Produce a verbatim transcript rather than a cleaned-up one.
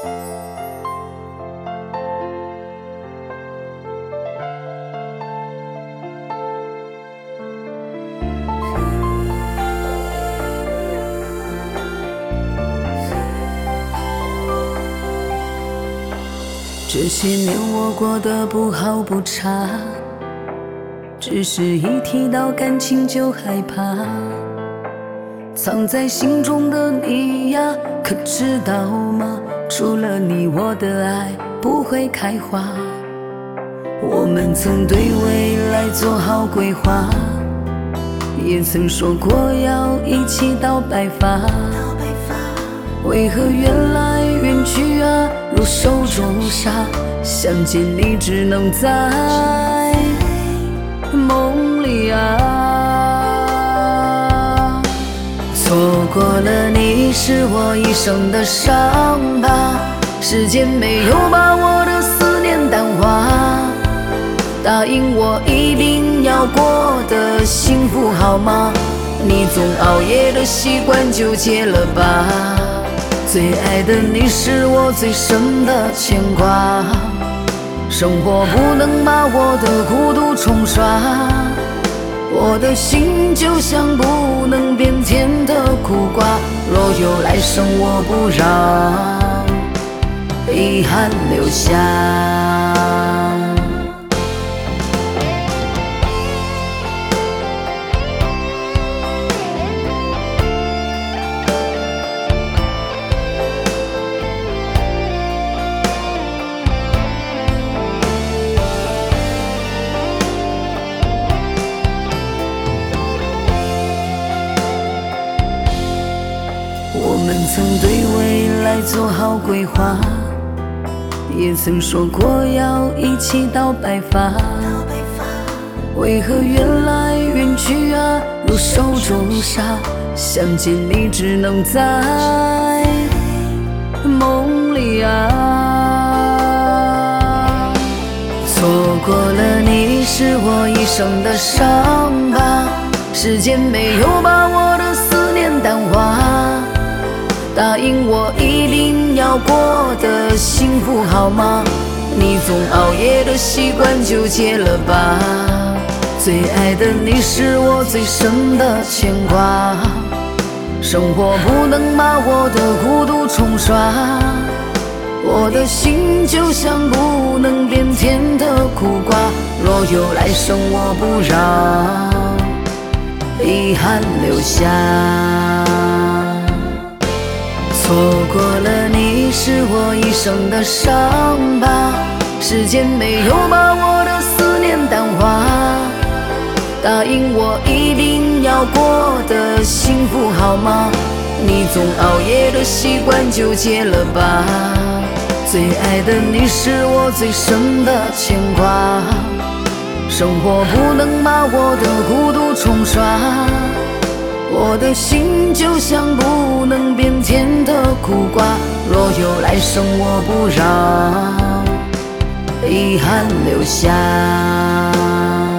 这些年我过得不好不差，只是一提到感情就害怕。藏在心中的你呀，可知道吗？除了你，我的爱不会开花。我们曾对未来做好规划，也曾说过要一起到白发。为何缘来缘去啊，如手中沙，想见你只能在梦里啊。错过了你是我一生的伤疤，时间没有把我的思念淡化。答应我一定要过得幸福好吗？你总熬夜的习惯就戒了吧。最爱的你是我最深的牵挂，生活不能把我的孤独冲刷，我的心就像不能变甜的苦瓜，若有来生我不让遗憾留下。我们曾对未来做好规划，也曾说过要一起到白发。为何缘来缘去啊，如手中沙，想见你只能在梦里啊。错过了你是我一生的伤疤，时间没有把我的思念淡化。答应我一定要过得幸福好吗？你总熬夜的习惯就戒了吧。最爱的你是我最深的牵挂，生活不能把我的孤独冲刷，我的心就像不能变甜的苦瓜，若有来生我不让遗憾留下。错过了你是我一生的伤疤，时间没有把我的思念淡化。答应我一定要过得幸福好吗？你总熬夜的习惯就戒了吧。最爱的你是我最深的牵挂，生活不能把我的孤独冲刷，我的心就像不能变甜的苦瓜，若有来生我不让遗憾留下。